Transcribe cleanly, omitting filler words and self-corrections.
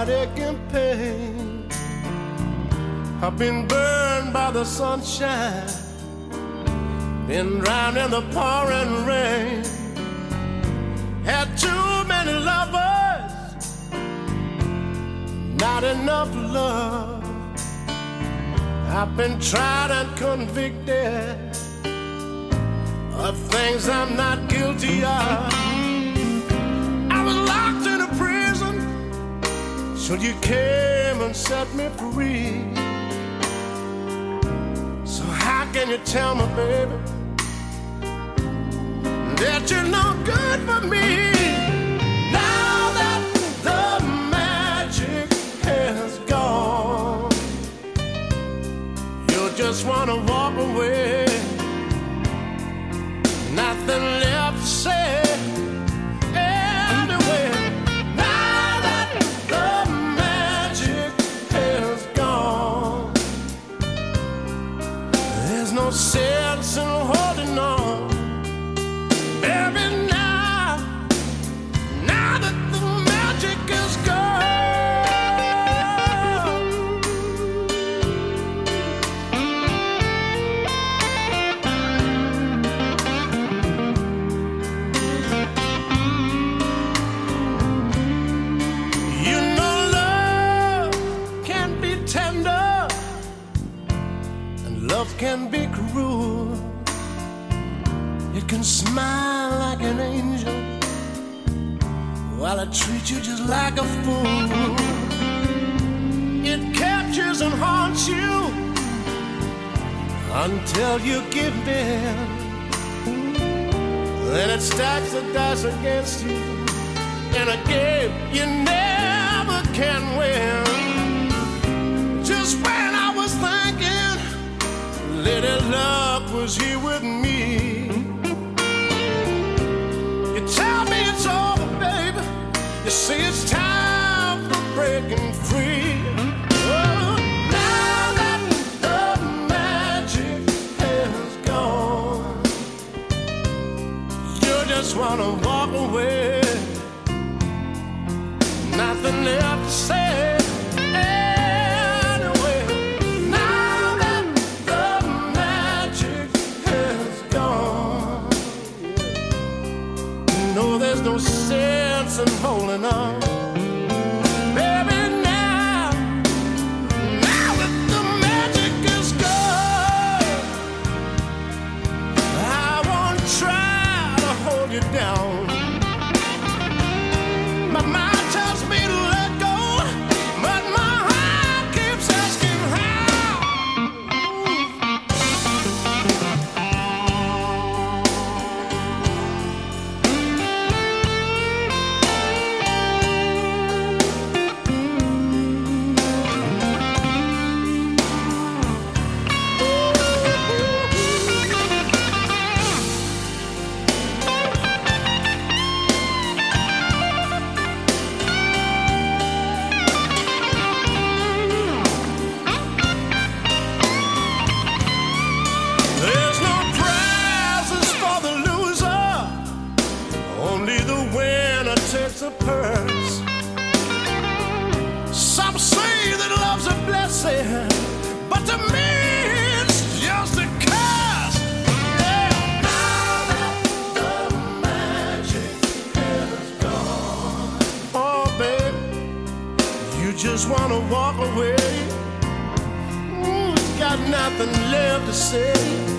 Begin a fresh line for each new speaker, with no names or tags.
heartache and pain. I've been burned by the sunshine, been drowned in the pouring rain. Had too many lovers, not enough love. I've been tried and convicted of things I'm not guilty of. I was locked in a prison, so you came and set me free. So how can you tell me, baby, that you're no good for me? Now that the magic has gone, you just wanna walk away. Nothing left to say anyway. Now that the magic has gone, there's no sense in holding on. Baby, now that the magic is gone. You know love can be tender and love can be cruel. It can smile like an angel while it treats you just like a fool. It captures and haunts you until you give in. Then it stacks the dice against you in a game you never can win. Just when I was thinking Lady Luck was here with me, you tell me it's over, baby. You say it's time for breaking free. Oh, now that the magic has gone, you just wanna walk away. Nothing left to say anyway. Now that the magic has gone, no, there's no sense in holding on. Baby, now that the magic is gone, I won't try to hold you down. My mind tells me to let go, but my heart keeps asking how. There's no prizes for the loser, only the winner takes a purse. Some say that love's a blessing, but to me it's just a curse. Yeah. Now that the magic has gone, oh baby, you just wanna walk away. Got nothing left to say.